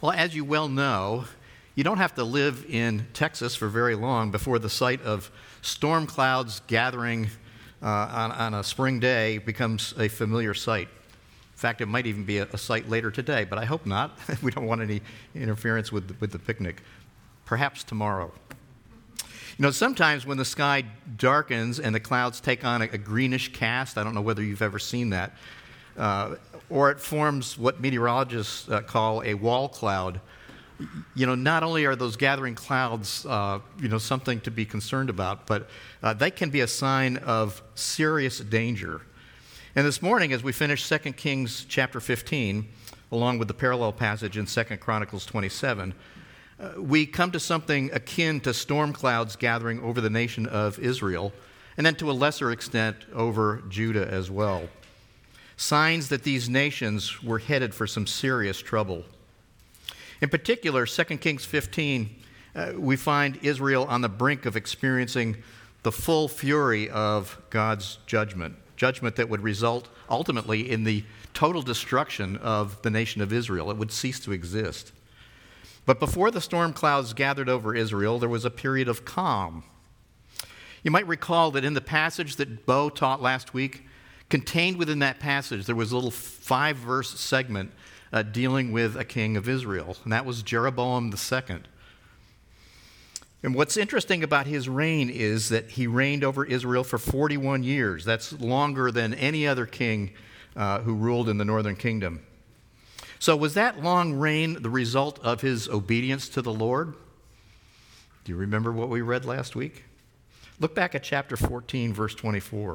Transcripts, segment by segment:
Well, as you well know, you don't have to live in Texas for very long before the sight of storm clouds gathering on a spring day becomes a familiar sight. In fact, it might even be a sight later today, but I hope not. We don't want any interference with the picnic. Perhaps tomorrow. You know, sometimes when the sky darkens and the clouds take on a greenish cast, I don't know whether you've ever seen that, or it forms what meteorologists call a wall cloud. You know, not only are those gathering clouds, something to be concerned about, but they can be a sign of serious danger. And this morning, as we finish 2 Kings chapter 15, along with the parallel passage in 2 Chronicles 27, we come to something akin to storm clouds gathering over the nation of Israel, and then to a lesser extent over Judah as well. Signs that these nations were headed for some serious trouble. In particular, 2 Kings 15, we find Israel on the brink of experiencing the full fury of God's judgment that would result ultimately in the total destruction of the nation of Israel. It would cease to exist. But before the storm clouds gathered over Israel, there was a period of calm. You might recall that in the passage that Bo taught last week, contained within that passage, there was a little 5-verse segment dealing with a king of Israel, and that was Jeroboam II. And what's interesting about his reign is that he reigned over Israel for 41 years. That's longer than any other king who ruled in the northern kingdom. So was that long reign the result of his obedience to the Lord? Do you remember what we read last week? Look back at chapter 14, verse 24.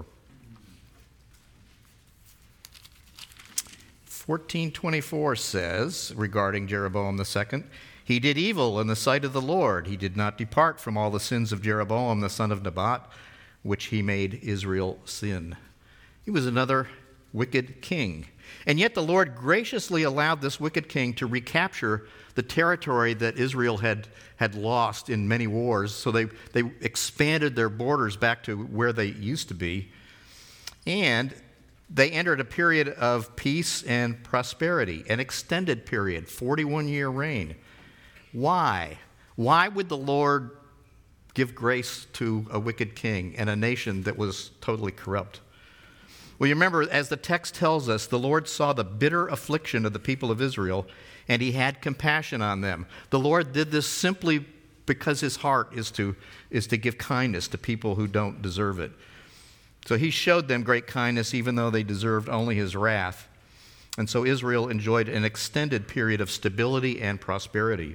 14:24 says, regarding Jeroboam II, he did evil in the sight of the Lord. He did not depart from all the sins of Jeroboam, the son of Nebat, which he made Israel sin. He was another wicked king. And yet the Lord graciously allowed this wicked king to recapture the territory that Israel had lost in many wars. So they expanded their borders back to where they used to be. And they entered a period of peace and prosperity, an extended period, 41-year reign. Why? Why would the Lord give grace to a wicked king and a nation that was totally corrupt? Well, you remember, as the text tells us, the Lord saw the bitter affliction of the people of Israel, and he had compassion on them. The Lord did this simply because his heart is to give kindness to people who don't deserve it. So he showed them great kindness even though they deserved only his wrath. And so Israel enjoyed an extended period of stability and prosperity.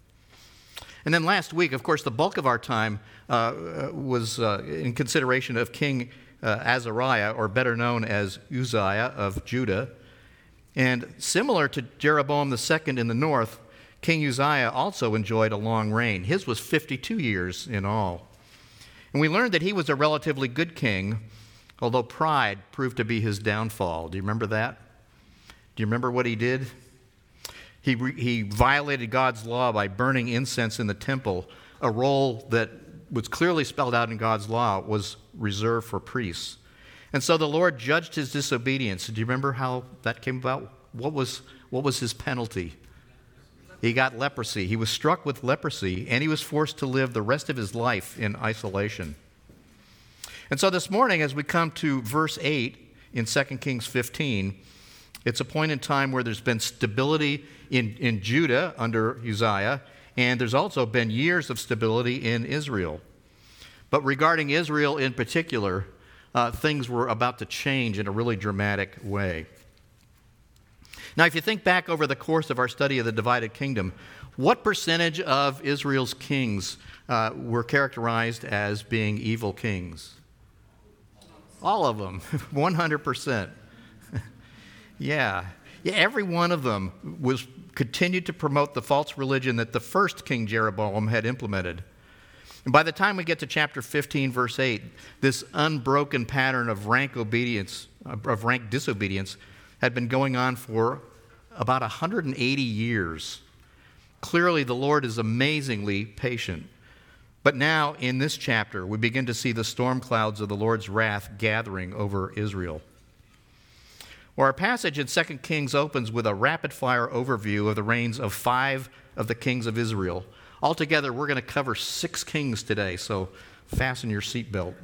And then last week, of course, the bulk of our time was in consideration of King Azariah, or better known as Uzziah of Judah. And similar to Jeroboam II in the north, King Uzziah also enjoyed a long reign. His was 52 years in all. And we learned that he was a relatively good king, although pride proved to be his downfall. Do you remember that? Do you remember what he did? He violated God's law by burning incense in the temple, a role that was clearly spelled out in God's law was reserved for priests. And so the Lord judged his disobedience. Do you remember how that came about? What was his penalty? He got leprosy. He was struck with leprosy, and he was forced to live the rest of his life in isolation. And so this morning, as we come to verse 8 in 2 Kings 15, it's a point in time where there's been stability in Judah under Uzziah, and there's also been years of stability in Israel. But regarding Israel in particular, things were about to change in a really dramatic way. Now, if you think back over the course of our study of the divided kingdom, what percentage of Israel's kings were characterized as being evil kings? All of them, 100%. Yeah, every one of them continued to promote the false religion that the first King Jeroboam had implemented. And by the time we get to chapter 15, verse 8, this unbroken pattern of rank disobedience had been going on for about 180 years. Clearly, the Lord is amazingly patient. But now, in this chapter, we begin to see the storm clouds of the Lord's wrath gathering over Israel. Well, our passage in 2 Kings opens with a rapid-fire overview of the reigns of 5 of the kings of Israel. Altogether, we're going to cover 6 kings today, so fasten your seatbelt.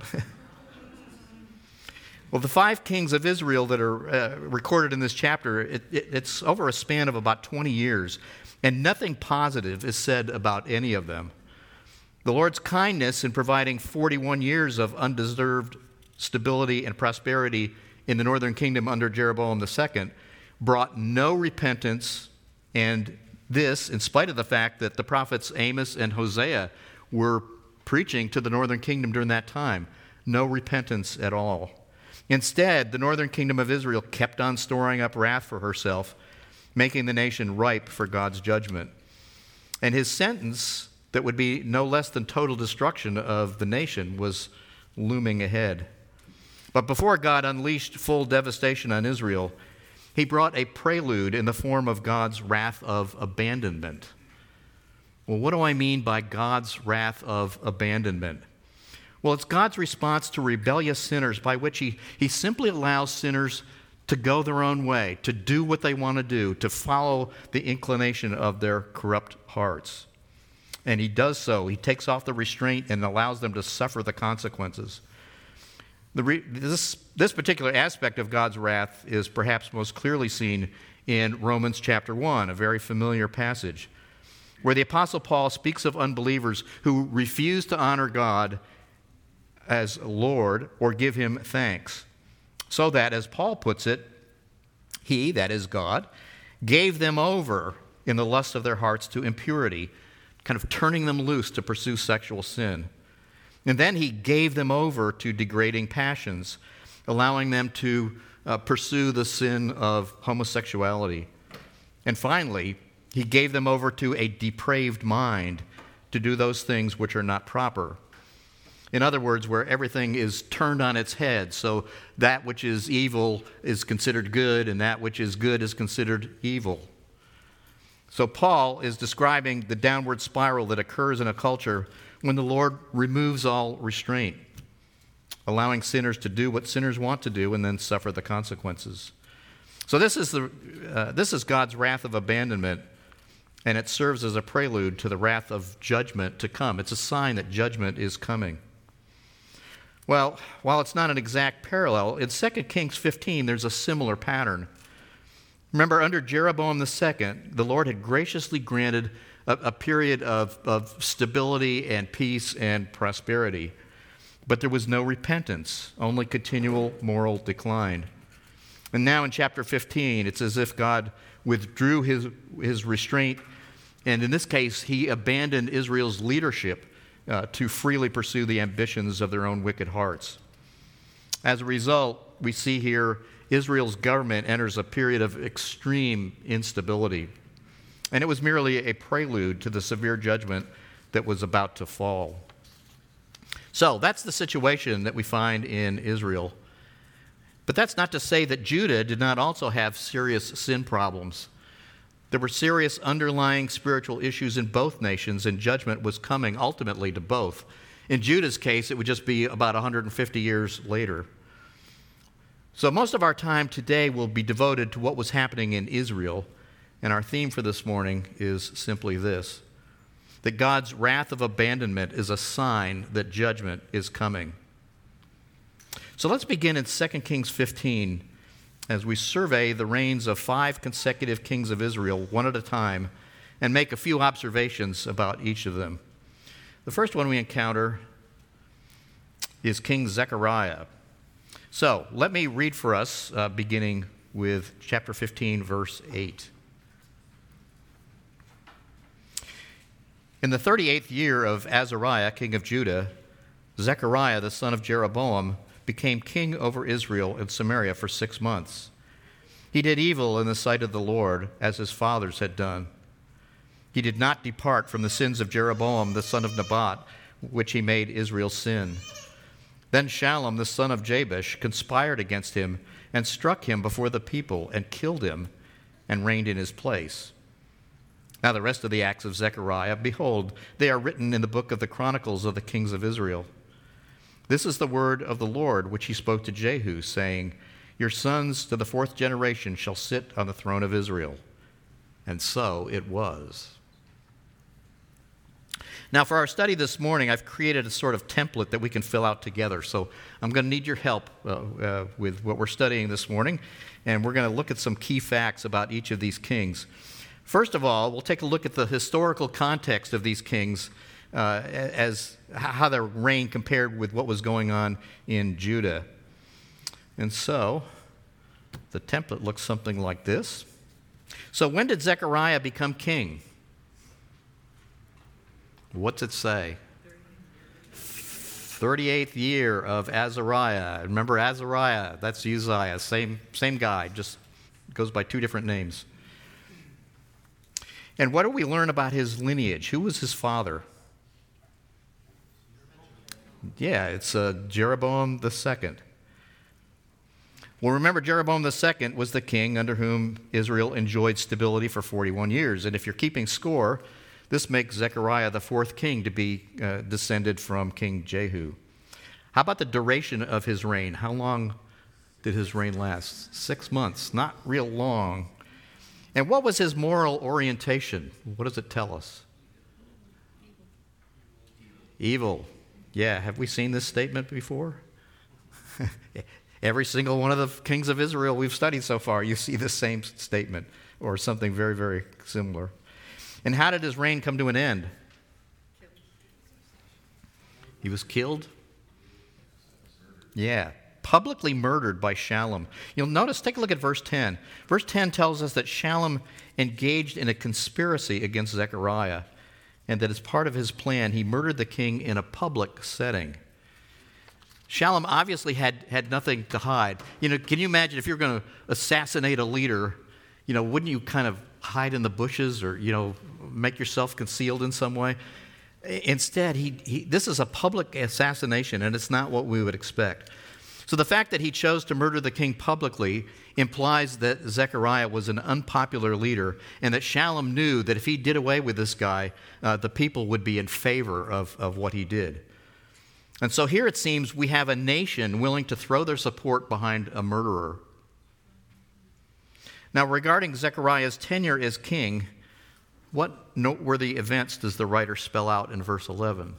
Well, the 5 kings of Israel that are recorded in this chapter, it's over a span of about 20 years, and nothing positive is said about any of them. The Lord's kindness in providing 41 years of undeserved stability and prosperity in the northern kingdom under Jeroboam II brought no repentance, and this in spite of the fact that the prophets Amos and Hosea were preaching to the northern kingdom during that time. No repentance at all. Instead, the northern kingdom of Israel kept on storing up wrath for herself, making the nation ripe for God's judgment. And his sentence, that would be no less than total destruction of the nation, was looming ahead. But before God unleashed full devastation on Israel, he brought a prelude in the form of God's wrath of abandonment. Well, what do I mean by God's wrath of abandonment? Well, it's God's response to rebellious sinners by which he simply allows sinners to go their own way, to do what they want to do, to follow the inclination of their corrupt hearts. And he does so. He takes off the restraint and allows them to suffer the consequences. This particular aspect of God's wrath is perhaps most clearly seen in Romans chapter 1, a very familiar passage, where the Apostle Paul speaks of unbelievers who refuse to honor God as Lord or give him thanks. So that, as Paul puts it, he, that is God, gave them over in the lust of their hearts to impurity, kind of turning them loose to pursue sexual sin. And then he gave them over to degrading passions, allowing them to pursue the sin of homosexuality. And finally, he gave them over to a depraved mind to do those things which are not proper. In other words, where everything is turned on its head, so that which is evil is considered good, and that which is good is considered evil. So Paul is describing the downward spiral that occurs in a culture when the Lord removes all restraint, allowing sinners to do what sinners want to do and then suffer the consequences. So this is God's wrath of abandonment, and it serves as a prelude to the wrath of judgment to come. It's a sign that judgment is coming. Well, while it's not an exact parallel, in 2 Kings 15, there's a similar pattern. Remember, under Jeroboam II, the Lord had graciously granted a period of stability and peace and prosperity. But there was no repentance, only continual moral decline. And now in chapter 15, it's as if God withdrew his restraint, and in this case, he abandoned Israel's leadership to freely pursue the ambitions of their own wicked hearts. As a result, we see here Israel's government enters a period of extreme instability. And it was merely a prelude to the severe judgment that was about to fall. So that's the situation that we find in Israel. But that's not to say that Judah did not also have serious sin problems. There were serious underlying spiritual issues in both nations, and judgment was coming ultimately to both. In Judah's case, it would just be about 150 years later. So most of our time today will be devoted to what was happening in Israel, and our theme for this morning is simply this: that God's wrath of abandonment is a sign that judgment is coming. So let's begin in 2 Kings 15 as we survey the reigns of 5 consecutive kings of Israel one at a time and make a few observations about each of them. The first one we encounter is King Zechariah. So let me read for us, beginning with chapter 15, verse 8. In the 38th year of Azariah, king of Judah, Zechariah, the son of Jeroboam, became king over Israel and Samaria for 6 months. He did evil in the sight of the Lord, as his fathers had done. He did not depart from the sins of Jeroboam, the son of Nebat, which he made Israel sin. Then Shallum, the son of Jabesh, conspired against him and struck him before the people and killed him and reigned in his place. Now the rest of the acts of Zechariah, behold, they are written in the book of the Chronicles of the kings of Israel. This is the word of the Lord which he spoke to Jehu, saying, Your sons to the fourth generation shall sit on the throne of Israel. And so it was. Now, for our study this morning, I've created a sort of template that we can fill out together. So I'm going to need your help with what we're studying this morning, and we're going to look at some key facts about each of these kings. First of all, we'll take a look at the historical context of these kings as how their reign compared with what was going on in Judah. And so the template looks something like this. So when did Zechariah become king? What's it say? 38th year of Azariah. Remember Azariah? That's Uzziah. Same guy, just goes by two different names. And what do we learn about his lineage? Who was his father? Yeah, it's Jeroboam II. Well, remember, Jeroboam II was the king under whom Israel enjoyed stability for 41 years. And if you're keeping score, this makes Zechariah the fourth king to be descended from King Jehu. How about the duration of his reign? How long did his reign last? 6 months, not real long. And what was his moral orientation? What does it tell us? Evil. Yeah, have we seen this statement before? Every single one of the kings of Israel we've studied so far, you see the same statement or something very, very similar. And how did his reign come to an end? He was killed? Yeah, publicly murdered by Shallum. You'll notice, take a look at verse 10. Verse 10 tells us that Shallum engaged in a conspiracy against Zechariah, and that as part of his plan, he murdered the king in a public setting. Shallum obviously had nothing to hide. Can you imagine if you're going to assassinate a leader, wouldn't you kind of hide in the bushes or, make yourself concealed in some way? Instead, this is a public assassination, and it's not what we would expect. So the fact that he chose to murder the king publicly implies that Zechariah was an unpopular leader, and that Shallum knew that if he did away with this guy, the people would be in favor of what he did. And so here it seems we have a nation willing to throw their support behind a murderer. Now, regarding Zechariah's tenure as king, what noteworthy events does the writer spell out in verse 11?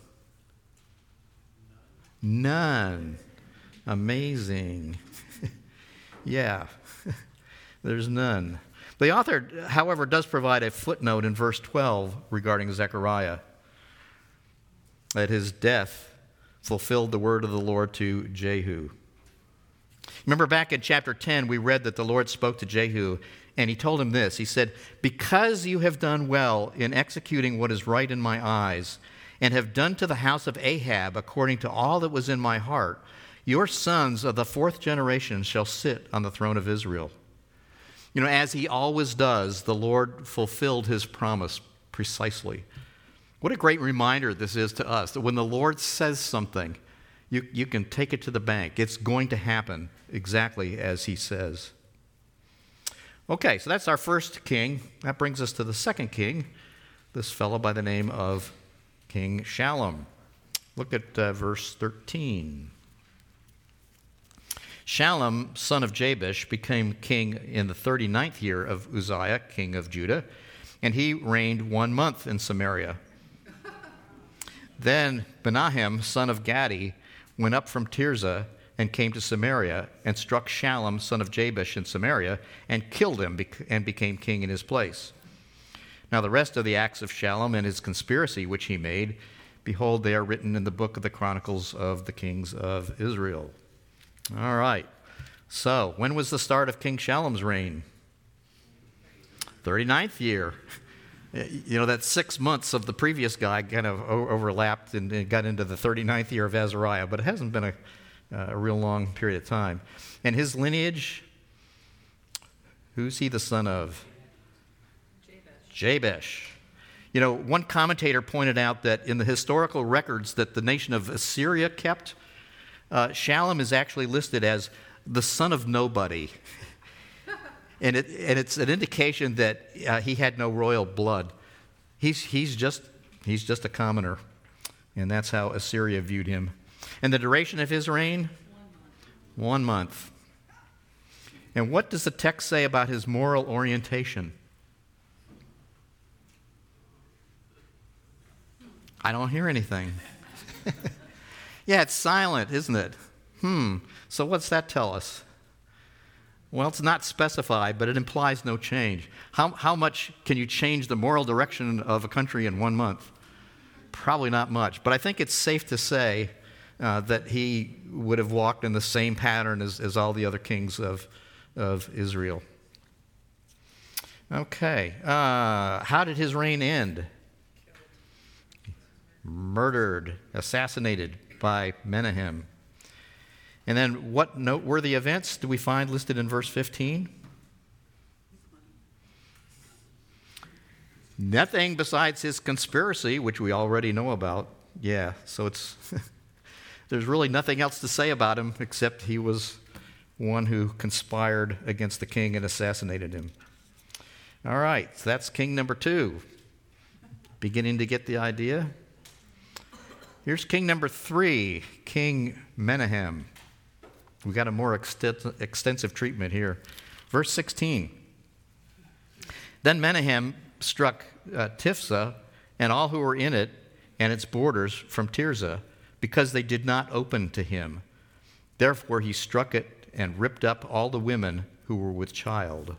None. Amazing. Yeah, there's none. The author, however, does provide a footnote in verse 12 regarding Zechariah, that his death fulfilled the word of the Lord to Jehu. Remember back in chapter 10, we read that the Lord spoke to Jehu, and he told him this. He said, "Because you have done well in executing what is right in my eyes, and have done to the house of Ahab according to all that was in my heart, your sons of the fourth generation shall sit on the throne of Israel." As he always does, the Lord fulfilled his promise precisely. What a great reminder this is to us, that when the Lord says something, you can take it to the bank. It's going to happen exactly as he says. Okay, so that's our first king. That brings us to the second king, this fellow by the name of King Shallum. Look at verse 13. Shallum, son of Jabesh, became king in the 39th year of Uzziah, king of Judah, and he reigned 1 month in Samaria. Then Menahem, son of Gadi, went up from Tirzah and came to Samaria and struck Shallum, son of Jabesh, in Samaria and killed him and became king in his place. Now the rest of the acts of Shallum and his conspiracy which he made, behold, they are written in the book of the Chronicles of the Kings of Israel. All right. So when was the start of King Shallum's reign? 39th year. That 6 months of the previous guy kind of overlapped and got into the 39th year of Azariah, but it hasn't been a real long period of time. And his lineage, who's he the son of? Jabesh. One commentator pointed out that in the historical records that the nation of Assyria kept, Shallum is actually listed as the son of nobody. And it's an indication that he had no royal blood. He's just a commoner, and that's how Assyria viewed him. And the duration of his reign? 1 month. And what does the text say about his moral orientation? I don't hear anything. Yeah, it's silent, isn't it? So what's that tell us? Well, it's not specified, but it implies no change. How much can you change the moral direction of a country in 1 month? Probably not much. But I think it's safe to say that he would have walked in the same pattern as all the other kings of Israel. Okay. How did his reign end? Murdered, assassinated by Menahem. And then what noteworthy events do we find listed in verse 15? Nothing besides his conspiracy, which we already know about. Yeah, so it's there's really nothing else to say about him except he was one who conspired against the king and assassinated him. All right, so that's king number 2. Beginning to get the idea? Here's king number 3, King Menahem. We got a more extensive treatment here. Verse 16. Then Menahem struck Tiphsah and all who were in it and its borders from Tirzah, because they did not open to him. Therefore he struck it and ripped up all the women who were with child.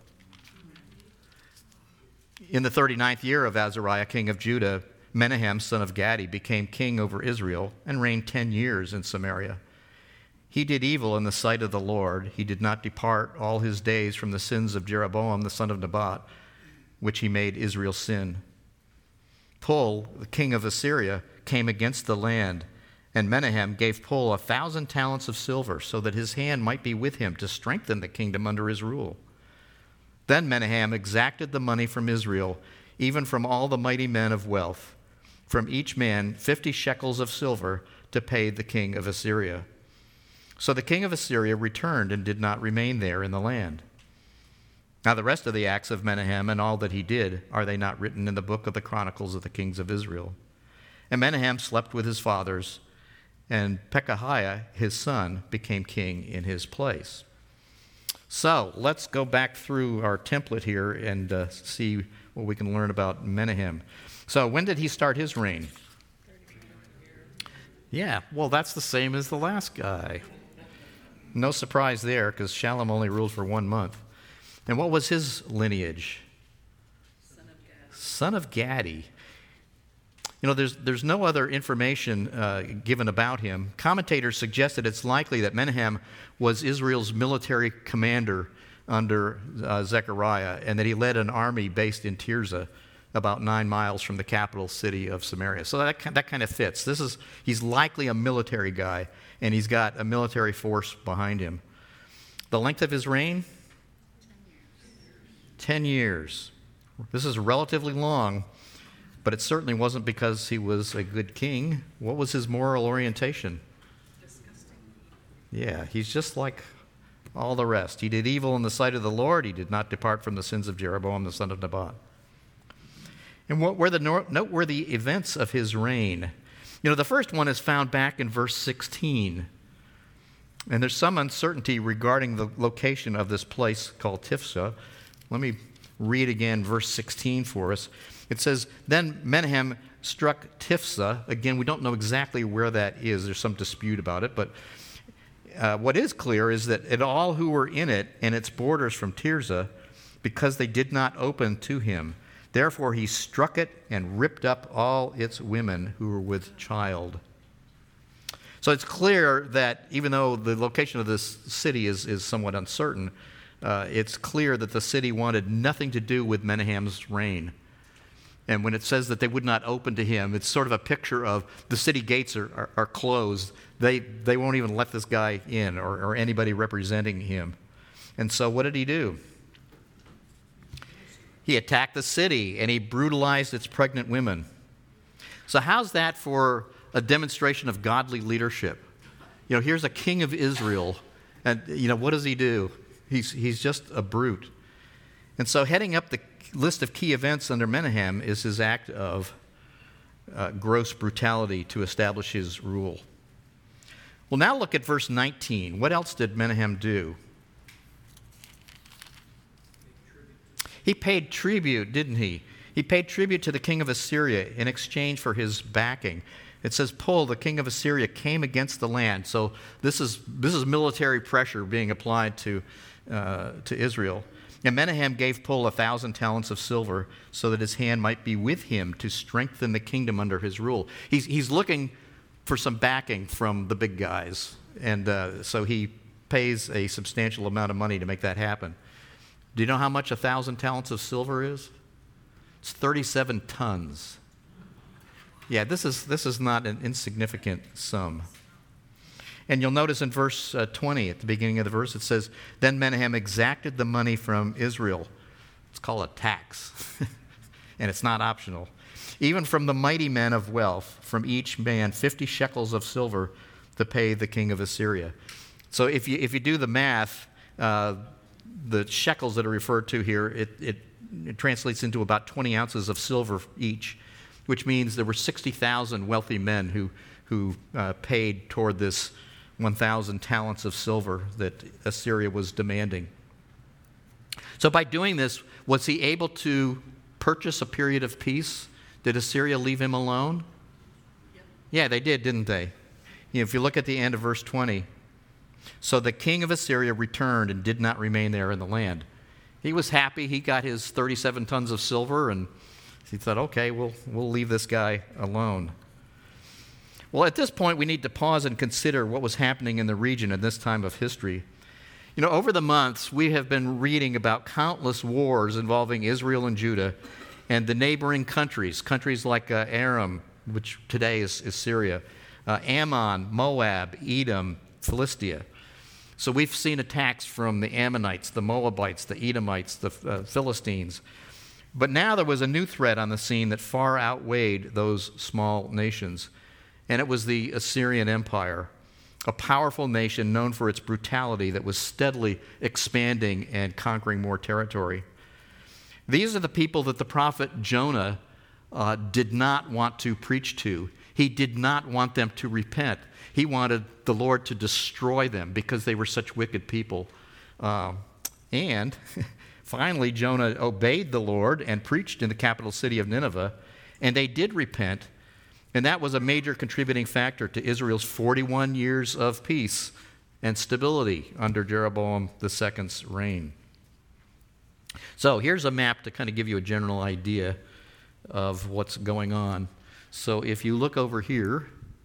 In the 39th year of Azariah, king of Judah, Menahem, son of Gadi, became king over Israel and reigned 10 years in Samaria. He did evil in the sight of the Lord. He did not depart all his days from the sins of Jeroboam, the son of Nebat, which he made Israel sin. Pul, the king of Assyria, came against the land, and Menahem gave Pul 1,000 talents of silver, so that his hand might be with him to strengthen the kingdom under his rule. Then Menahem exacted the money from Israel, even from all the mighty men of wealth, from each man 50 shekels of silver to pay the king of Assyria. So the king of Assyria returned and did not remain there in the land. Now the rest of the acts of Menahem and all that he did, are they not written in the book of the Chronicles of the kings of Israel? And Menahem slept with his fathers, and Pekahiah, his son, became king in his place. So let's go back through our template here and see what we can learn about Menahem. So when did he start his reign? Yeah, well, that's the same as the last guy. No surprise there, because Shallum only ruled for 1 month. And what was his lineage? Son of Gadi. You know, there's no other information given about him. Commentators suggest that it's likely that Menahem was Israel's military commander under Zechariah, and that he led an army based in Tirzah, about 9 miles from the capital city of Samaria. So that kind of fits. He's likely a military guy, and he's got a military force behind him. The length of his reign? 10 years. This is relatively long, but it certainly wasn't because he was a good king. What was his moral orientation? Disgusting. Yeah, he's just like all the rest. He did evil in the sight of the Lord. He did not depart from the sins of Jeroboam, the son of Nebat. And what were the noteworthy events of his reign? You know, the first one is found back in verse 16. And there's some uncertainty regarding the location of this place called Tiphsah. Let me read again verse 16 for us. It says, Then Menahem struck Tiphsah. Again, we don't know exactly where that is. There's some dispute about it. But what is clear is that and all who were in it and its borders from Tirzah, because they did not open to him. Therefore he struck it and ripped up all its women who were with child. So it's clear that even though the location of this city is somewhat uncertain, it's clear that the city wanted nothing to do with Menahem's reign. And when it says that they would not open to him, it's sort of a picture of the city gates are closed. They won't even let this guy in or anybody representing him. And so what did he do? He attacked the city and he brutalized its pregnant women. So how's that for a demonstration of godly leadership? You know, here's a king of Israel, and you know, what does he do? He's just a brute. And so heading up the list of key events under Menahem is his act of gross brutality to establish his rule. Well, now look at verse 19. What else did Menahem do? he paid tribute, didn't he? He paid tribute to the king of Assyria in exchange for his backing. It says, Pul, the king of Assyria, came against the land. So this is military pressure being applied to Israel. And Menahem gave Pul 1,000 talents of silver so that his hand might be with him to strengthen the kingdom under his rule. He's looking for some backing from the big guys. And so he pays a substantial amount of money to make that happen. Do you know how much 1,000 talents of silver is? It's 37 tons. Yeah, this is not an insignificant sum. And you'll notice in verse 20, at the beginning of the verse, it says, Then Menahem exacted the money from Israel. It's called a tax, and it's not optional. Even from the mighty men of wealth, from each man 50 shekels of silver to pay the king of Assyria. So if you do the math, the shekels that are referred to here, it translates into about 20 ounces of silver each, which means there were 60,000 wealthy men who paid toward this 1,000 talents of silver that Assyria was demanding. So by doing this, was he able to purchase a period of peace? Did Assyria leave him alone? Yep. Yeah, they did, didn't they? If you look at the end of verse 20, so the king of Assyria returned and did not remain there in the land. He was happy. He got his 37 tons of silver, and he thought, okay, we'll leave this guy alone. Well, at this point, we need to pause and consider what was happening in the region at this time of history. You know, over the months, we have been reading about countless wars involving Israel and Judah and the neighboring countries like Aram, which today is Syria, Ammon, Moab, Edom, Philistia. So we've seen attacks from the Ammonites, the Moabites, the Edomites, the Philistines. But now there was a new threat on the scene that far outweighed those small nations, and it was the Assyrian Empire, a powerful nation known for its brutality that was steadily expanding and conquering more territory. These are the people that the prophet Jonah did not want to preach to. He did not want them to repent. He wanted the Lord to destroy them because they were such wicked people. And finally, Jonah obeyed the Lord and preached in the capital city of Nineveh, and they did repent, and that was a major contributing factor to Israel's 41 years of peace and stability under Jeroboam II's reign. So here's a map to kind of give you a general idea of what's going on. So if you look over here,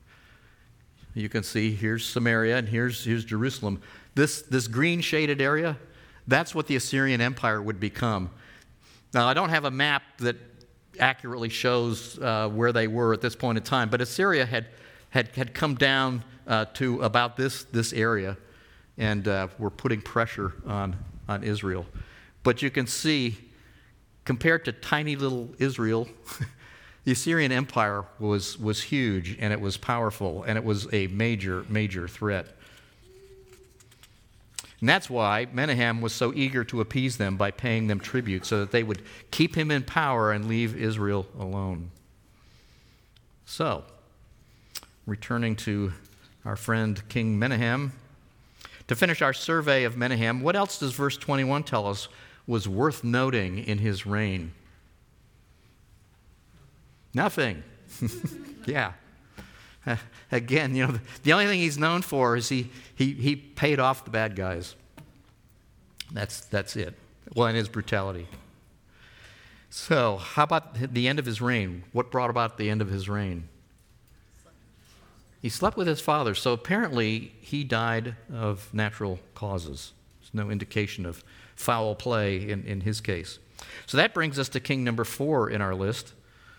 you can see here's Samaria and here's Jerusalem. This green shaded area, that's what the Assyrian Empire would become. Now, I don't have a map that accurately shows where they were at this point in time, but Assyria had come down to about this area, and were putting pressure on Israel. But you can see, compared to tiny little Israel, the Assyrian Empire was huge, and it was powerful, and it was a major threat. And that's why Menahem was so eager to appease them by paying them tribute so that they would keep him in power and leave Israel alone. So, returning to our friend King Menahem, to finish our survey of Menahem, what else does verse 21 tell us was worth noting in his reign? Nothing. Yeah. Again, the only thing he's known for is he paid off the bad guys. That's it. Well, and his brutality. So, how about the end of his reign? What brought about the end of his reign? He slept with his father, so apparently he died of natural causes. There's no indication of foul play in his case. So that brings us to king number 4 in our list.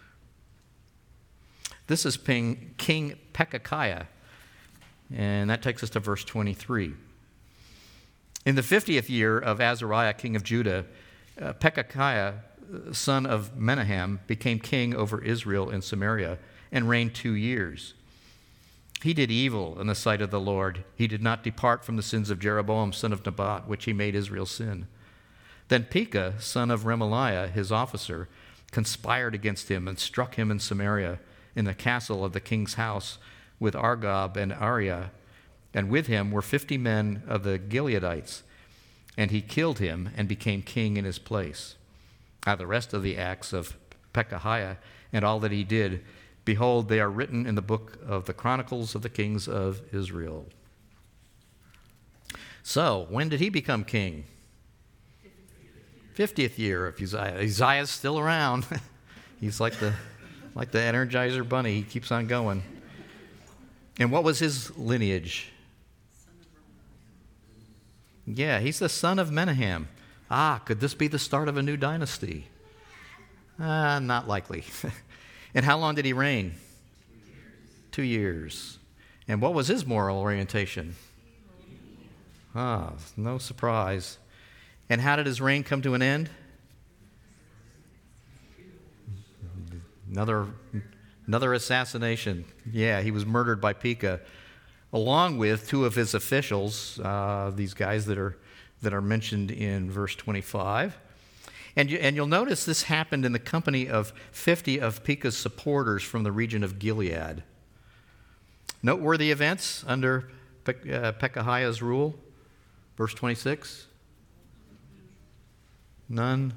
This is King Pekahiah, and that takes us to verse 23. In the 50th year of Azariah, king of Judah, Pekahiah, son of Menahem, became king over Israel in Samaria and reigned 2 years. He did evil in the sight of the Lord. He did not depart from the sins of Jeroboam, son of Nebat, which he made Israel sin. Then Pekah, son of Remaliah, his officer, conspired against him and struck him in Samaria, in the castle of the king's house, with Argob and Ariah, and with him were 50 men of the Gileadites, and he killed him and became king in his place. The rest of the acts of Pekahiah and all that he did, behold, they are written in the book of the Chronicles of the Kings of Israel. So, when did he become king? 50th year of Uzziah. Uzziah's still around. He's like the Energizer Bunny. He keeps on going. And what was his lineage? Yeah, he's the son of Menahem. Could this be the start of a new dynasty? Not likely. And how long did he reign? 2 years. And what was his moral orientation? No surprise. And how did his reign come to an end? Another assassination. Yeah, he was murdered by Pekah, along with 2 of his officials, these guys that are mentioned in verse 25. And you'll notice this happened in the company of 50 of Pekah's supporters from the region of Gilead. Noteworthy events under Pekahiah's rule. Verse 26. None.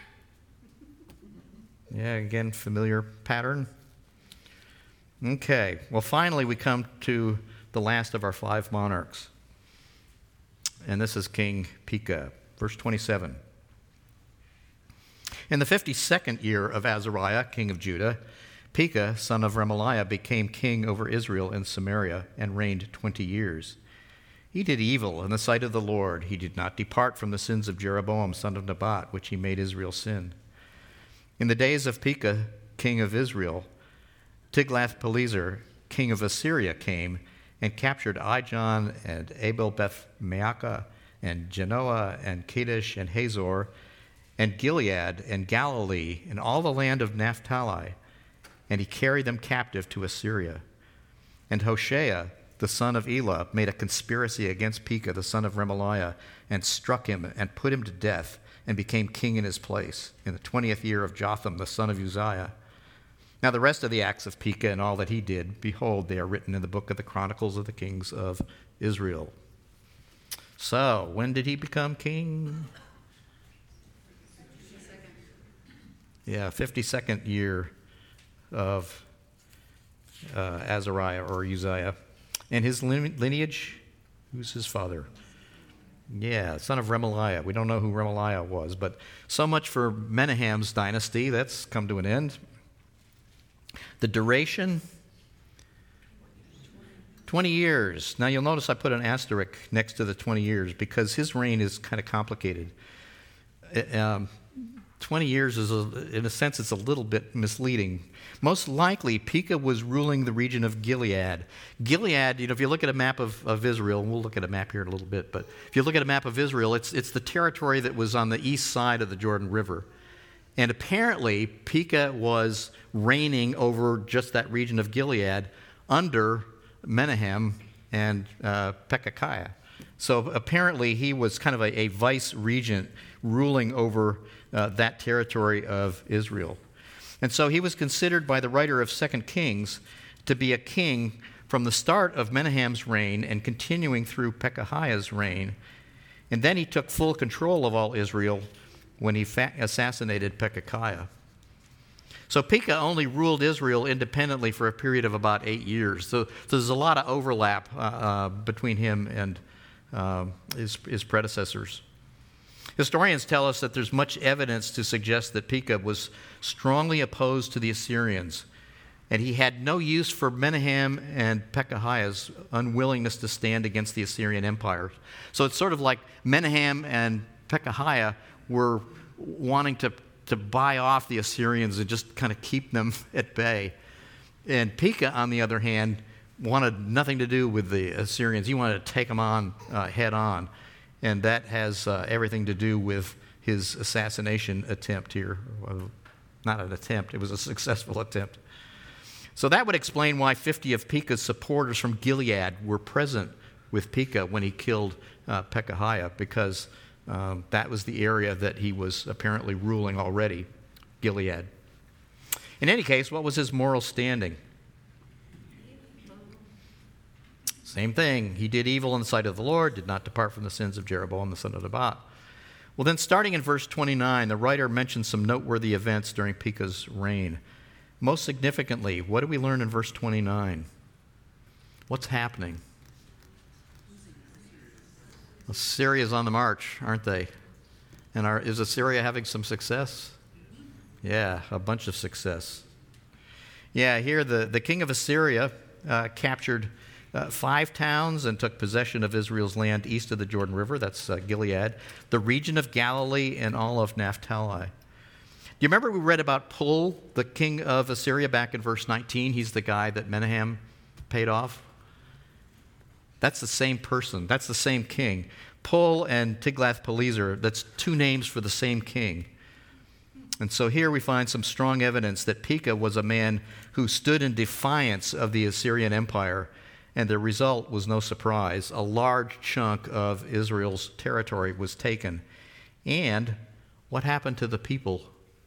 Yeah, again, familiar pattern. Okay, well, finally we come to the last of our 5 monarchs. And this is King Pekah. Verse 27. In the 52nd year of Azariah, king of Judah, Pekah, son of Remaliah, became king over Israel in Samaria and reigned 20 years. He did evil in the sight of the Lord. He did not depart from the sins of Jeroboam, son of Nebat, which he made Israel sin. In the days of Pekah, king of Israel, Tiglath-Pileser, king of Assyria, came and captured Ijon and Abel-Beth-Maacah and Genoa and Kadesh and Hazor and Gilead and Galilee and all the land of Naphtali, and he carried them captive to Assyria. And Hoshea, the son of Elah, made a conspiracy against Pekah, the son of Remaliah, and struck him and put him to death and became king in his place in the 20th year of Jotham, the son of Uzziah. Now the rest of the acts of Pekah and all that he did, behold, they are written in the book of the Chronicles of the Kings of Israel. So, when did he become king? 52nd year of Azariah or Uzziah. And his lineage, who's his father? Yeah, son of Remaliah. We don't know who Remaliah was, but so much for Menahem's dynasty. That's come to an end. The duration, 20 years. Now you'll notice I put an asterisk next to the 20 years because his reign is kind of complicated. 20 years is, in a sense, it's a little bit misleading. Most likely, Pekah was ruling the region of Gilead. Gilead, if you look at a map of Israel, and we'll look at a map here in a little bit, but if you look at a map of Israel, it's the territory that was on the east side of the Jordan River. And apparently, Pekah was reigning over just that region of Gilead under Menahem and Pekahiah. So apparently, he was kind of a vice regent ruling over that territory of Israel. And so he was considered by the writer of 2 Kings to be a king from the start of Menahem's reign and continuing through Pekahiah's reign. And then he took full control of all Israel when he assassinated Pekahiah. So Pekah only ruled Israel independently for a period of about 8 years. So there's a lot of overlap between him and his predecessors. Historians tell us that there's much evidence to suggest that Pekah was strongly opposed to the Assyrians, and he had no use for Menahem and Pekahiah's unwillingness to stand against the Assyrian Empire. So it's sort of like Menahem and Pekahiah were wanting to buy off the Assyrians and just kind of keep them at bay. And Pekah, on the other hand, wanted nothing to do with the Assyrians. He wanted to take them on head on. And that has everything to do with his assassination attempt here. Well, not an attempt, it was a successful attempt. So that would explain why 50 of Pekah's supporters from Gilead were present with Pekah when he killed Pekahiah, because that was the area that he was apparently ruling already, Gilead. In any case, what was his moral standing? Same thing. He did evil in the sight of the Lord, did not depart from the sins of Jeroboam the son of Nebat, Well, then starting in verse 29, the writer mentions some noteworthy events during Pekah's reign. Most significantly, what do we learn in verse 29? What's happening? Assyria's on the march, aren't they? And is Assyria having some success? Yeah, a bunch of success. Yeah, here the king of Assyria captured 5 towns and took possession of Israel's land east of the Jordan River. That's Gilead, the region of Galilee, and all of Naphtali. Do you remember we read about Pul, the king of Assyria, back in verse 19? He's the guy that Menahem paid off. That's the same person. That's the same king. Pul and Tiglath-Pileser, that's 2 names for the same king. And so here we find some strong evidence that Pekah was a man who stood in defiance of the Assyrian Empire, and the result was no surprise. A large chunk of Israel's territory was taken. And what happened to the people?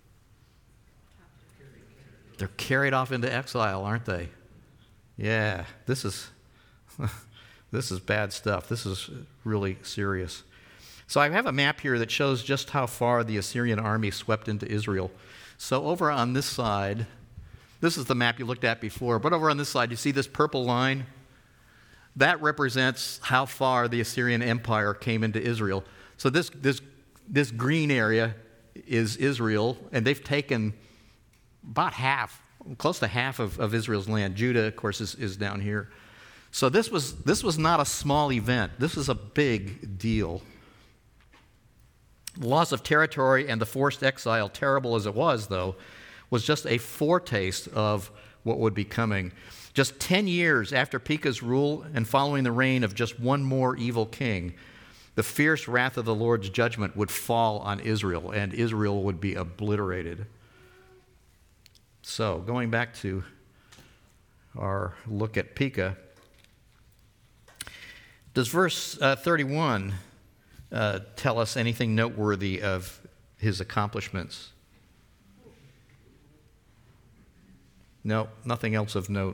They're carried off into exile, aren't they? Yeah, this is bad stuff. This is really serious. So I have a map here that shows just how far the Assyrian army swept into Israel. So over on this side, this is the map you looked at before, but over on this side, you see this purple line? That represents how far the Assyrian Empire came into Israel. So this green area is Israel, and they've taken about half, close to half of Israel's land. Judah, of course, is down here. So this was not a small event. This was a big deal. The loss of territory and the forced exile, terrible as it was, though, was just a foretaste of what would be coming. Just 10 years after Pekah's rule and following the reign of just one more evil king, the fierce wrath of the Lord's judgment would fall on Israel, and Israel would be obliterated. So, going back to our look at Pekah, does verse 31 tell us anything noteworthy of his accomplishments? No, nothing else of note.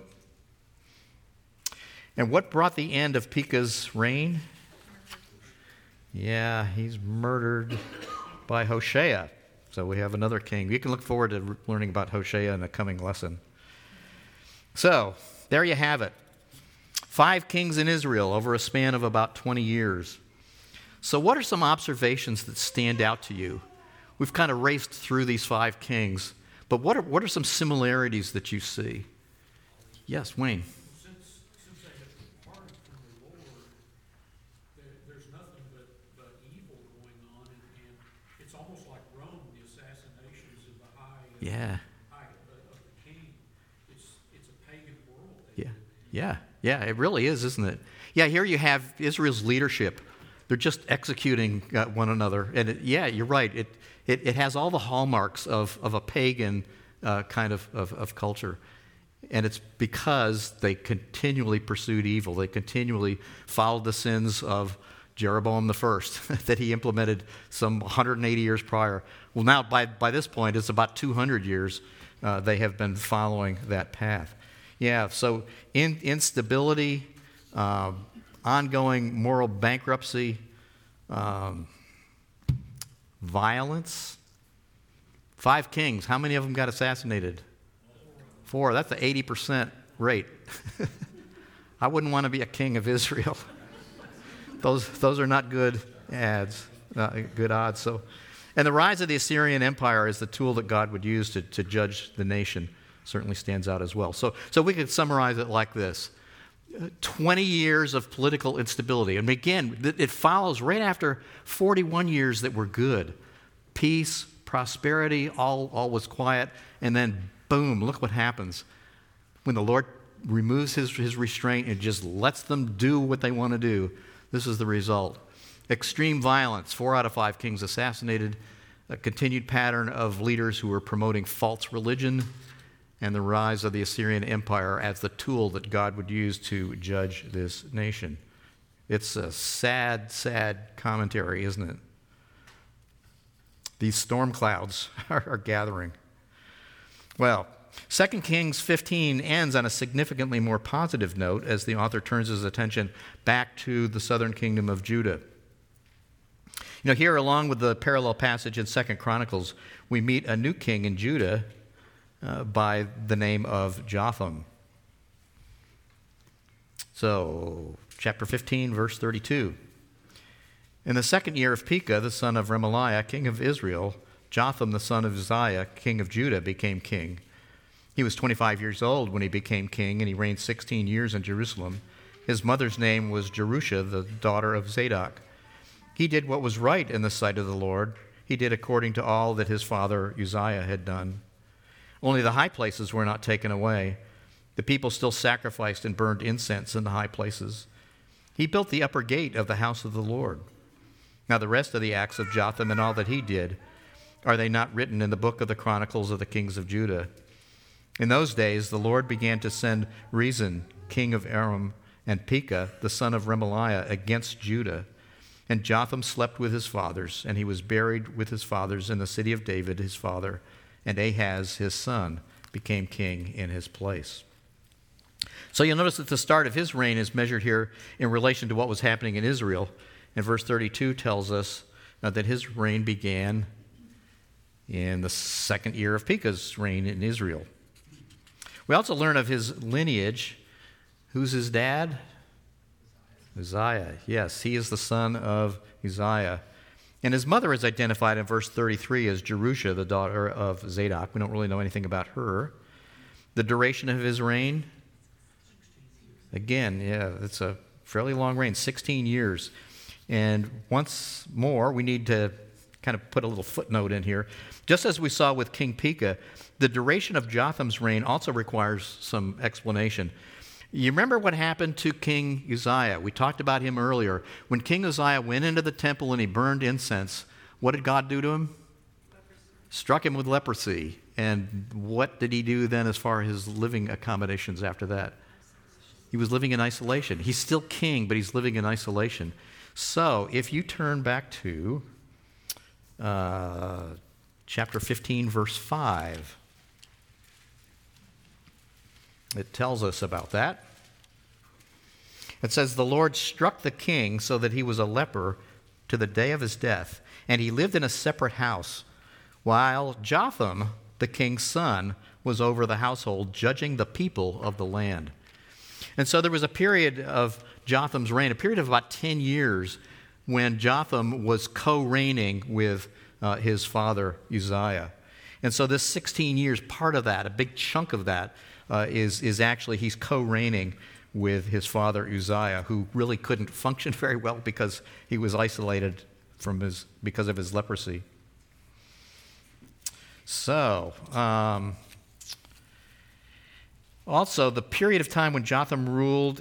And what brought the end of Pekah's reign? Yeah, he's murdered by Hoshea. So we have another king. You can look forward to learning about Hoshea in a coming lesson. So, there you have it. 5 kings in Israel over a span of about 20 years. So what are some observations that stand out to you? We've kind of raced through these 5 kings, but what are some similarities that you see? Yes, Wayne. Since they have departed from the Lord, there's nothing but evil going on, and it's almost like Rome, the assassinations of the high of the king. It's a pagan world. Yeah, it really is, isn't it? Yeah, here you have Israel's leadership. They're just executing one another. And you're right. It has all the hallmarks of a pagan kind of culture. And it's because they continually pursued evil. They continually followed the sins of Jeroboam I that he implemented some 180 years prior. Well, now by this point, it's about 200 years they have been following that path. Yeah, so instability, ongoing moral bankruptcy, violence. 5 kings. How many of them got assassinated? 4. That's the 80% rate. I wouldn't want to be a king of Israel. Those are not good odds. So, and the rise of the Assyrian Empire as the tool that God would use to judge the nation certainly stands out as well. So we could summarize it like this. 20 years of political instability. And again, it follows right after 41 years that were good. Peace, prosperity, all was quiet. And then, boom, look what happens. When the Lord removes his restraint and just lets them do what they want to do, this is the result. Extreme violence. 4 out of 5 kings assassinated. A continued pattern of leaders who were promoting false religion, and the rise of the Assyrian Empire as the tool that God would use to judge this nation. It's a sad, sad commentary, isn't it? These storm clouds are gathering. Well, 2 Kings 15 ends on a significantly more positive note as the author turns his attention back to the southern kingdom of Judah. Here, along with the parallel passage in 2 Chronicles, we meet a new king in Judah by the name of Jotham. So, chapter 15, verse 32. In the second year of Pekah, the son of Remaliah, king of Israel, Jotham, the son of Uzziah, king of Judah, became king. He was 25 years old when he became king, and he reigned 16 years in Jerusalem. His mother's name was Jerusha, the daughter of Zadok. He did what was right in the sight of the Lord. He did according to all that his father Uzziah had done. Only the high places were not taken away. The people still sacrificed and burned incense in the high places. He built the upper gate of the house of the Lord. Now the rest of the acts of Jotham and all that he did, are they not written in the book of the Chronicles of the kings of Judah? In those days the Lord began to send Rezin, king of Aram, and Pekah, the son of Remaliah, against Judah. And Jotham slept with his fathers, and he was buried with his fathers in the city of David, his father, and Ahaz, his son, became king in his place. So you'll notice that the start of his reign is measured here in relation to what was happening in Israel. And verse 32 tells us that his reign began in the second year of Pekah's reign in Israel. We also learn of his lineage. Who's his dad? Uzziah. Yes, he is the son of Uzziah. And his mother is identified in verse 33 as Jerusha, the daughter of Zadok. We don't really know anything about her. The duration of his reign? Again, it's a fairly long reign, 16 years. And once more, we need to kind of put a little footnote in here. Just as we saw with King Pekah, the duration of Jotham's reign also requires some explanation. You remember what happened to King Uzziah? We talked about him earlier. When King Uzziah went into the temple and he burned incense, what did God do to him? Struck him with leprosy. And what did he do then as far as his living accommodations after that? He was living in isolation. He's still king, but he's living in isolation. So if you turn back to chapter 15, verse 5, it tells us about that. It says, the Lord struck the king so that he was a leper to the day of his death, and he lived in a separate house, while Jotham, the king's son, was over the household, judging the people of the land. And so there was a period of Jotham's reign, a period of about 10 years, when Jotham was co-reigning with his father Uzziah. And so this 16 years, part of that, a big chunk of that, is actually he's co-reigning with his father Uzziah, who really couldn't function very well because he was isolated because of his leprosy. So, also the period of time when Jotham ruled,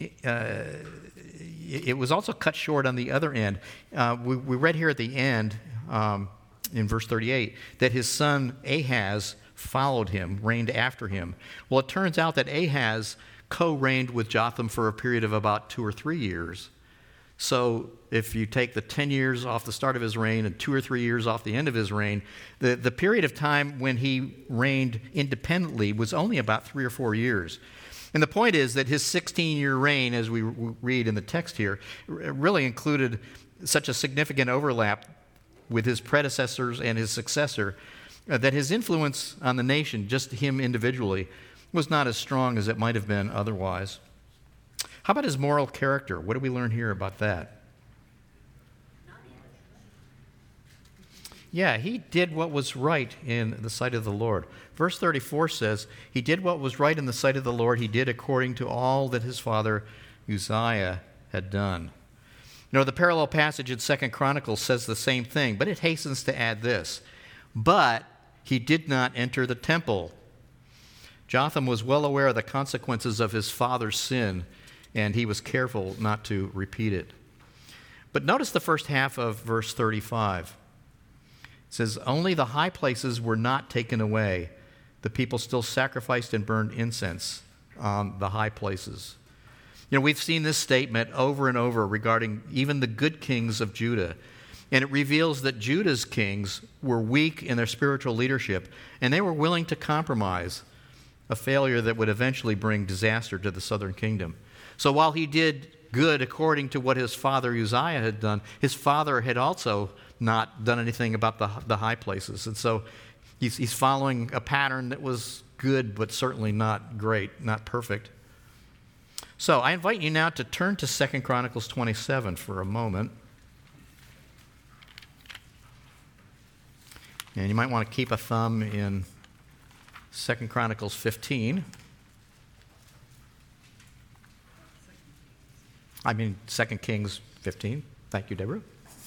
it was also cut short on the other end. We read here at the end, in verse 38, that his son Ahaz followed him, reigned after him. Well, it turns out that Ahaz co-reigned with Jotham for a period of about 2 or 3 years. So if you take the 10 years off the start of his reign and 2 or 3 years off the end of his reign, the period of time when he reigned independently was only about 3 or 4 years. And the point is that his 16-year reign, as we read in the text here, really included such a significant overlap with his predecessors and his successor that his influence on the nation, just him individually, was not as strong as it might have been otherwise. How about his moral character? What do we learn here about that? Yeah, he did what was right in the sight of the Lord. Verse 34 says, he did what was right in the sight of the Lord. He did according to all that his father Uzziah had done. The parallel passage in 2 Chronicles says the same thing, but it hastens to add this. But he did not enter the temple. Jotham was well aware of the consequences of his father's sin, and he was careful not to repeat it. But notice the first half of verse 35. It says, only the high places were not taken away. The people still sacrificed and burned incense on the high places. We've seen this statement over and over regarding even the good kings of Judah. And it reveals that Judah's kings were weak in their spiritual leadership, and they were willing to compromise. a failure that would eventually bring disaster to the southern kingdom. So while he did good according to what his father Uzziah had done, his father had also not done anything about the high places. And so he's following a pattern that was good, but certainly not great, not perfect. So I invite you now to turn to 2 Chronicles 27 for a moment. And you might want to keep a thumb in 2 Chronicles 15. I mean 2 Kings 15. Thank you, Deborah.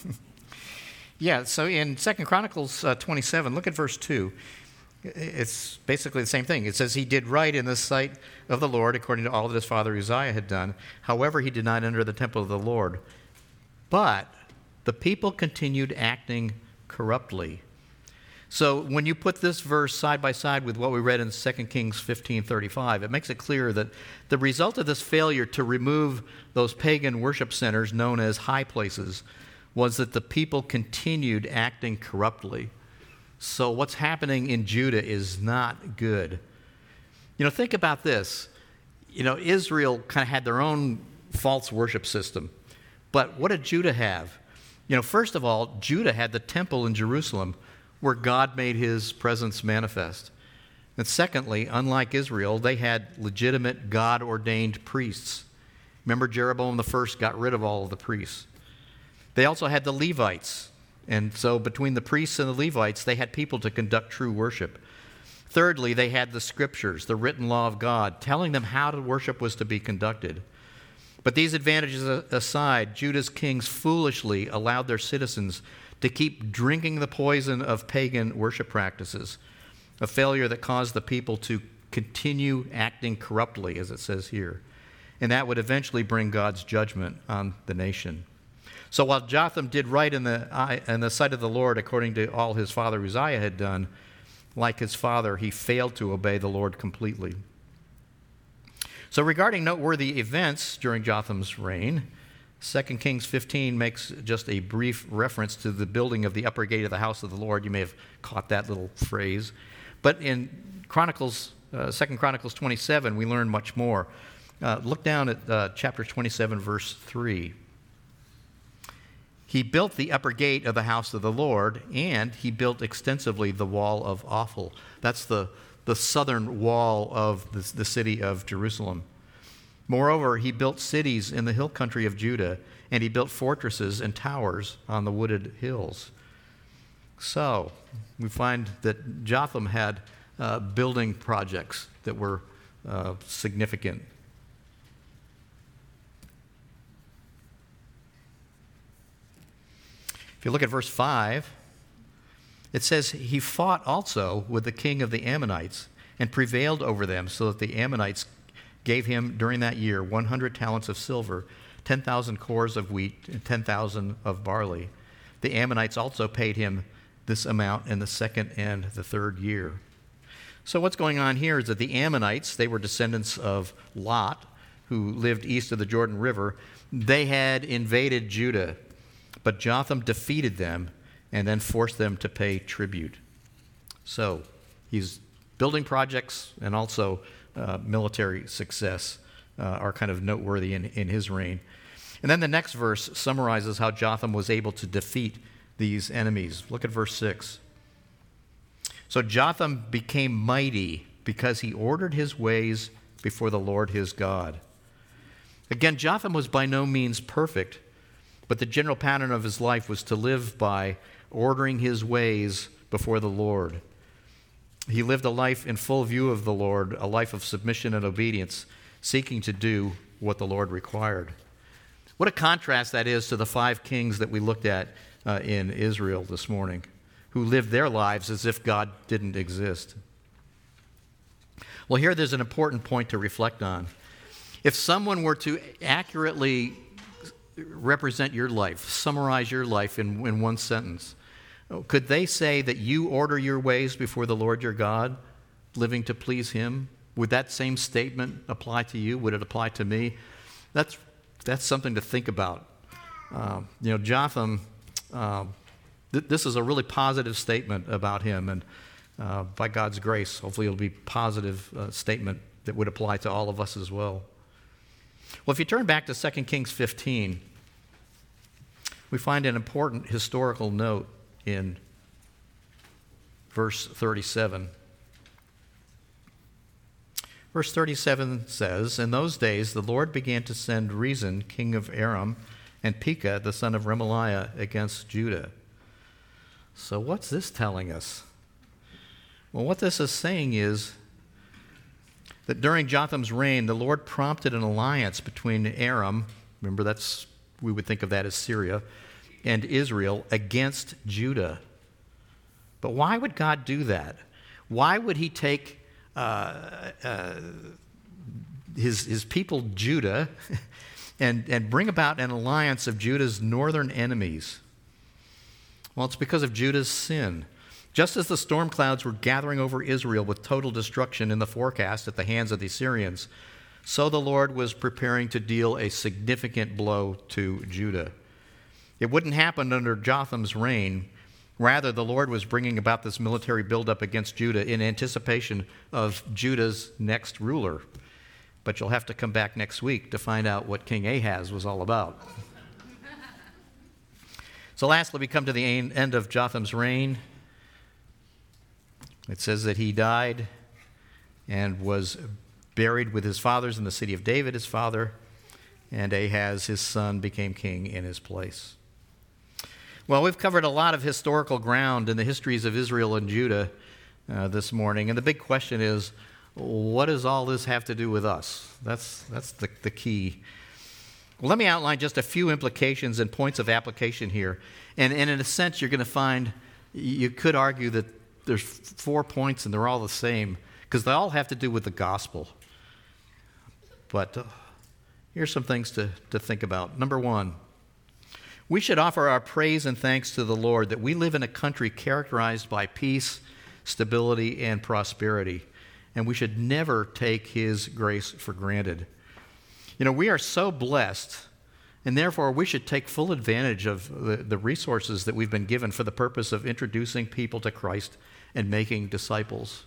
Yeah, so in 2 Chronicles 27, look at verse 2. It's basically the same thing. It says, he did right in the sight of the Lord according to all that his father Uzziah had done. However, he did not enter the temple of the Lord. But the people continued acting corruptly. So when you put this verse side by side with what we read in 2 Kings 15:35, it makes it clear that the result of this failure to remove those pagan worship centers known as high places was that the people continued acting corruptly. So what's happening in Judah is not good. Think about this. Israel kind of had their own false worship system. But what did Judah have? First of all, Judah had the temple in Jerusalem where God made his presence manifest. And secondly, unlike Israel, they had legitimate God-ordained priests. Remember, Jeroboam I got rid of all of the priests. They also had the Levites. And so between the priests and the Levites, they had people to conduct true worship. Thirdly, they had the scriptures, the written law of God, telling them how the worship was to be conducted. But these advantages aside, Judah's kings foolishly allowed their citizens to keep drinking the poison of pagan worship practices, a failure that caused the people to continue acting corruptly, as it says here. And that would eventually bring God's judgment on the nation. So while Jotham did right in the sight of the Lord according to all his father Uzziah had done, like his father, he failed to obey the Lord completely. So regarding noteworthy events during Jotham's reign, 2 Kings 15 makes just a brief reference to the building of the upper gate of the house of the Lord. You may have caught that little phrase. But in 2 Chronicles 27, we learn much more. Look down at chapter 27, verse 3. He built the upper gate of the house of the Lord, and he built extensively the wall of Ophel. That's the southern wall of the city of Jerusalem. Moreover, he built cities in the hill country of Judah, and he built fortresses and towers on the wooded hills. So, we find that Jotham had building projects that were significant. If you look at verse 5, it says, he fought also with the king of the Ammonites and prevailed over them, so that the Ammonites gave him during that year 100 talents of silver, 10,000 cores of wheat, and 10,000 of barley. The Ammonites also paid him this amount in the second and the third year. So what's going on here is that the Ammonites, they were descendants of Lot, who lived east of the Jordan River. They had invaded Judah, but Jotham defeated them and then forced them to pay tribute. So he's building projects and also military success are kind of noteworthy in his reign. And then the next verse summarizes how Jotham was able to defeat these enemies. Look at verse 6. So Jotham became mighty because he ordered his ways before the Lord his God. Again, Jotham was by no means perfect, but the general pattern of his life was to live by ordering his ways before the Lord. He lived a life in full view of the Lord, a life of submission and obedience, seeking to do what the Lord required. What a contrast that is to the 5 kings that we looked at in Israel this morning, who lived their lives as if God didn't exist. Well, here there's an important point to reflect on. If someone were to accurately represent your life, summarize your life in one sentence, could they say that you order your ways before the Lord your God, living to please Him? Would that same statement apply to you? Would it apply to me? That's something to think about. Jotham, this is a really positive statement about him, and by God's grace. Hopefully it'll be a positive statement that would apply to all of us as well. Well, if you turn back to 2 Kings 15, we find an important historical note in verse 37. Verse 37 says, "In those days the Lord began to send Rezin, king of Aram, and Pekah, the son of Remaliah, against Judah." So what's this telling us? Well, what this is saying is that during Jotham's reign, the Lord prompted an alliance between Aram, remember we would think of that as Syria, and Israel against Judah. But why would God do that? Why would he take his people Judah and bring about an alliance of Judah's northern enemies? Well, it's because of Judah's sin. Just as the storm clouds were gathering over Israel with total destruction in the forecast at the hands of the Assyrians, so the Lord was preparing to deal a significant blow to Judah. It wouldn't happen under Jotham's reign. Rather, the Lord was bringing about this military buildup against Judah in anticipation of Judah's next ruler. But you'll have to come back next week to find out what King Ahaz was all about. So lastly, we come to the end of Jotham's reign. It says that he died and was buried with his fathers in the city of David, his father, and Ahaz, his son, became king in his place. Well, we've covered a lot of historical ground in the histories of Israel and Judah this morning, and the big question is, what does all this have to do with us? That's the key. Well, let me outline just a few implications and points of application here. And in a sense, you're going to find, you could argue that there's 4 points and they're all the same, because they all have to do with the gospel. But here's some things to think about. Number one, we should offer our praise and thanks to the Lord that we live in a country characterized by peace, stability, and prosperity. And we should never take his grace for granted. You know, we are so blessed, and therefore we should take full advantage of the resources that we've been given for the purpose of introducing people to Christ and making disciples.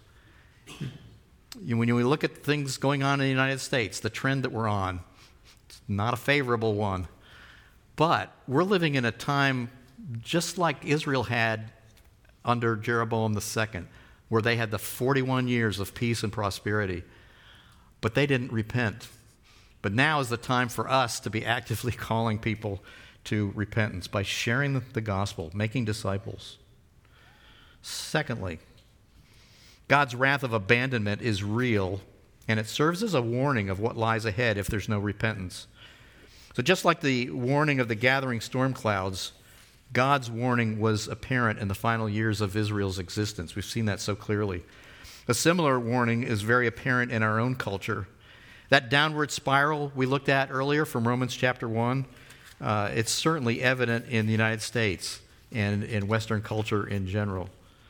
When you look at things going on in the United States, the trend that we're on, it's not a favorable one. But we're living in a time just like Israel had under Jeroboam II, where they had the 41 years of peace and prosperity. But they didn't repent. But now is the time for us to be actively calling people to repentance by sharing the gospel, making disciples. Secondly, God's wrath of abandonment is real, and it serves as a warning of what lies ahead if there's no repentance. So just like the warning of the gathering storm clouds, God's warning was apparent in the final years of Israel's existence. We've seen that so clearly. A similar warning is very apparent in our own culture. That downward spiral we looked at earlier from Romans chapter 1, it's certainly evident in the United States and in Western culture in general.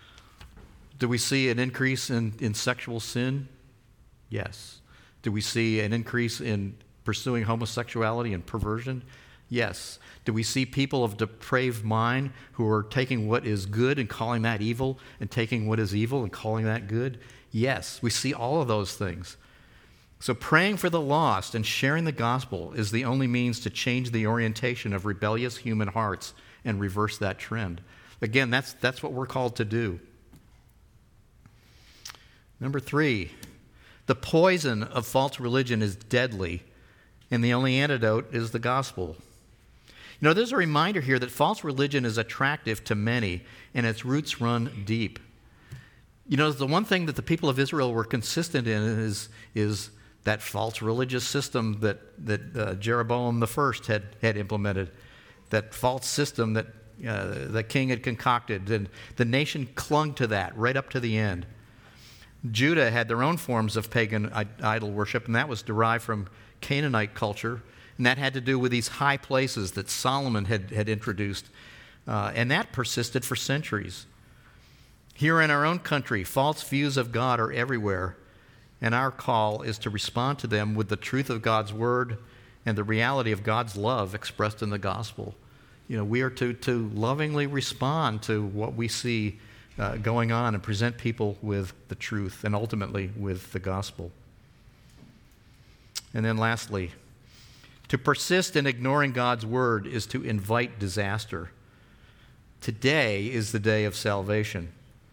Do we see an increase in sexual sin? Yes. Do we see an increase in pursuing homosexuality and perversion? Yes. Do we see people of depraved mind who are taking what is good and calling that evil, and taking what is evil and calling that good? Yes. We see all of those things. So praying for the lost and sharing the gospel is the only means to change the orientation of rebellious human hearts and reverse that trend. Again, that's what we're called to do. Number 3, the poison of false religion is deadly, and the only antidote is the gospel. You know, there's a reminder here that false religion is attractive to many, and its roots run deep. You know, the one thing that the people of Israel were consistent in is that false religious system that Jeroboam I had implemented, that false system that the king had concocted, and the nation clung to that right up to the end. Judah had their own forms of pagan idol worship, and that was derived from Canaanite culture, and that had to do with these high places that Solomon had introduced, and that persisted for centuries. Here in our own country, false views of God are everywhere, and our call is to respond to them with the truth of God's word and the reality of God's love expressed in the gospel. You know, we are to lovingly respond to what we see going on and present people with the truth and ultimately with the gospel. And then lastly, to persist in ignoring God's word is to invite disaster. Today is the day of salvation.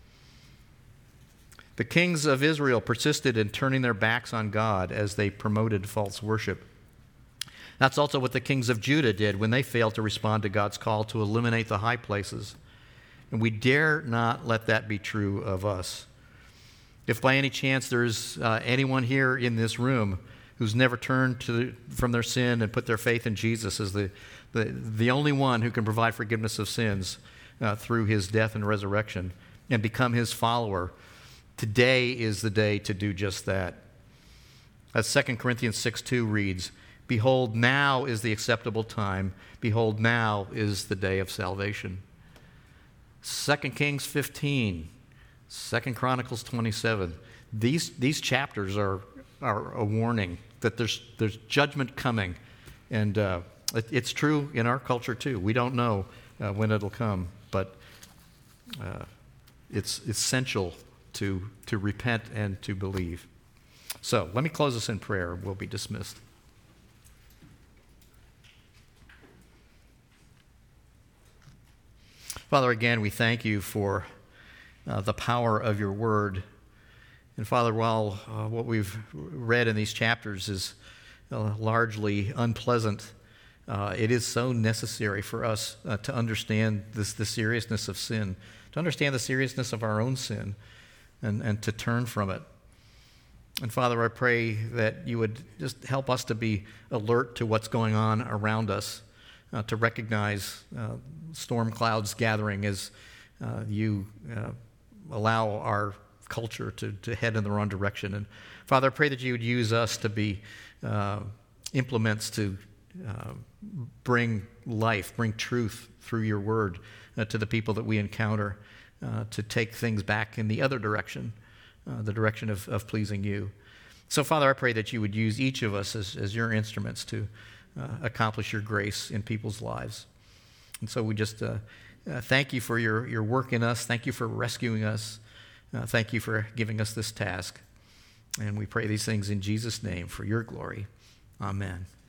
The kings of Israel persisted in turning their backs on God as they promoted false worship. That's also what the kings of Judah did when they failed to respond to God's call to eliminate the high places. And we dare not let that be true of us. If by any chance there's anyone here in this room who's never turned from their sin and put their faith in Jesus as the only one who can provide forgiveness of sins through his death and resurrection and become his follower, today is the day to do just that. As 2 Corinthians 6:2 reads, "Behold, now is the acceptable time. Behold, now is the day of salvation." 2 Kings 15, 2 Chronicles 27. These chapters are a warning that there's judgment coming. And it's true in our culture too. We don't know when it'll come, but it's essential to repent and to believe. So let me close us in prayer. We'll be dismissed. Father, again, we thank you for the power of your word. And Father, while what we've read in these chapters is largely unpleasant, it is so necessary for us to understand the seriousness of sin, to understand the seriousness of our own sin, and to turn from it. And Father, I pray that you would just help us to be alert to what's going on around us, to recognize storm clouds gathering as you allow our culture to head in the wrong direction. And Father, I pray that you would use us to be implements to bring life, bring truth through your word to the people that we encounter, to take things back in the other direction, the direction of pleasing you. So Father, I pray that you would use each of us as your instruments to accomplish your grace in people's lives. And so we just thank you for your work in us. Thank you for rescuing us. Thank you for giving us this task. And we pray these things in Jesus' name for your glory. Amen.